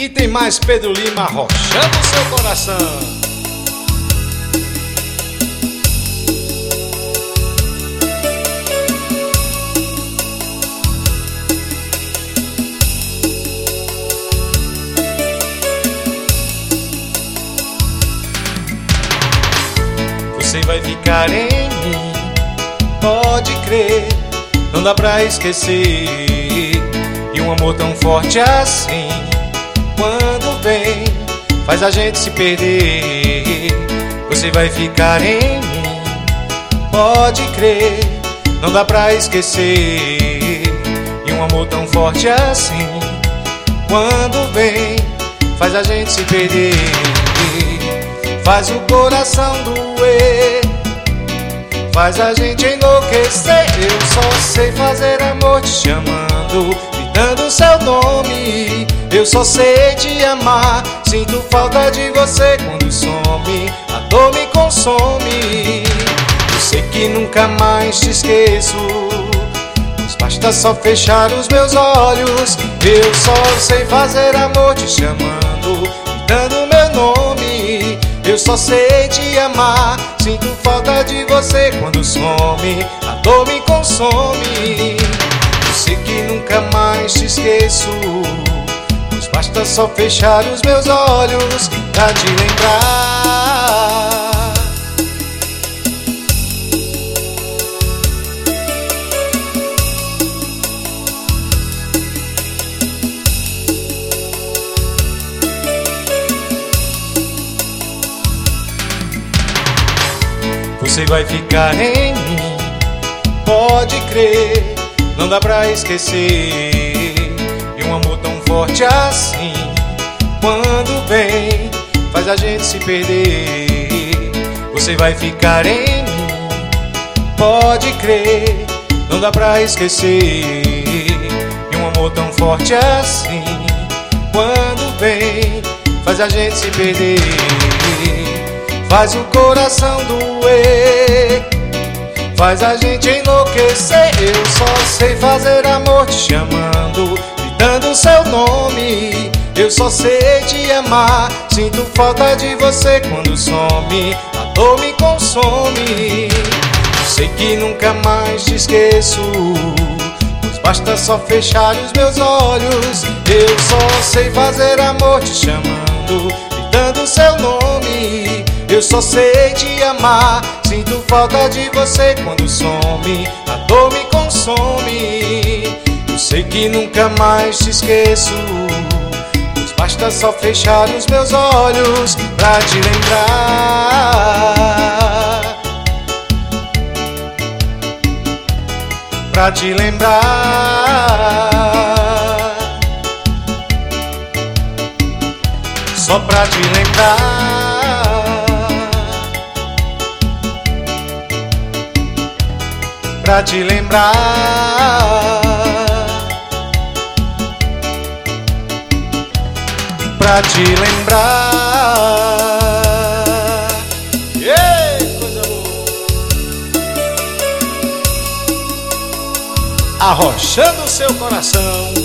E tem mais Pedro Lima arrochando seu coração. Você vai ficar em mim, pode crer, não dá pra esquecer. E um amor tão forte assim, quando vem, faz a gente se perder. Você vai ficar em mim, pode crer, não dá pra esquecer. E um amor tão forte assim, quando vem, faz a gente se perder. Faz o coração doer, faz a gente enlouquecer. Eu só sei fazer amor te chamando, gritando seu nome. Eu só sei te amar, sinto falta de você quando some. A dor me consome, eu sei que nunca mais te esqueço, mas basta só fechar os meus olhos. Eu só sei fazer amor te chamando, gritando meu nome. Eu só sei te amar, sinto falta de você quando some. A dor me consome, eu sei que nunca mais te esqueço, pois basta só fechar os meus olhos pra te lembrar. Você vai ficar em mim, pode crer, não dá pra esquecer. E um amor tão forte assim, quando vem, faz a gente se perder. Você vai ficar em mim, pode crer, não dá pra esquecer. E um amor tão forte assim, quando vem, faz a gente se perder. Faz o coração doer, faz a gente enlouquecer. Eu só sei fazer amor te chamando, gritando seu nome. Eu só sei te amar, sinto falta de você quando some. A dor me consome, eu sei que nunca mais te esqueço, pois basta só fechar os meus olhos. Eu só sei fazer amor te chamando, gritando seu nome. Eu só sei te amar, sinto falta de você quando some. A dor me consome, eu sei que nunca mais te esqueço, pois basta só fechar os meus olhos pra te lembrar. Pra te lembrar, só pra te lembrar. Pra te lembrar, pra te lembrar. Yeah, coisa boa. Arrochando seu coração.